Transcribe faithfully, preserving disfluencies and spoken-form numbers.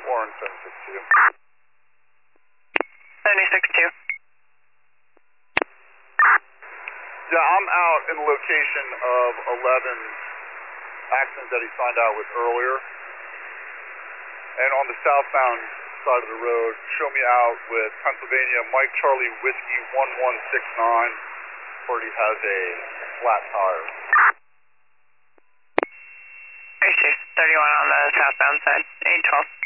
Warren seven six two. seventy-six two. Yeah, I'm out in the location of eleven's accident that he signed out with earlier. And on the southbound side of the road, show me out with Pennsylvania Mike Charlie Whiskey one one six nine, where he has a flat tire. thirty-six thirty-one on the southbound side, eight twelve.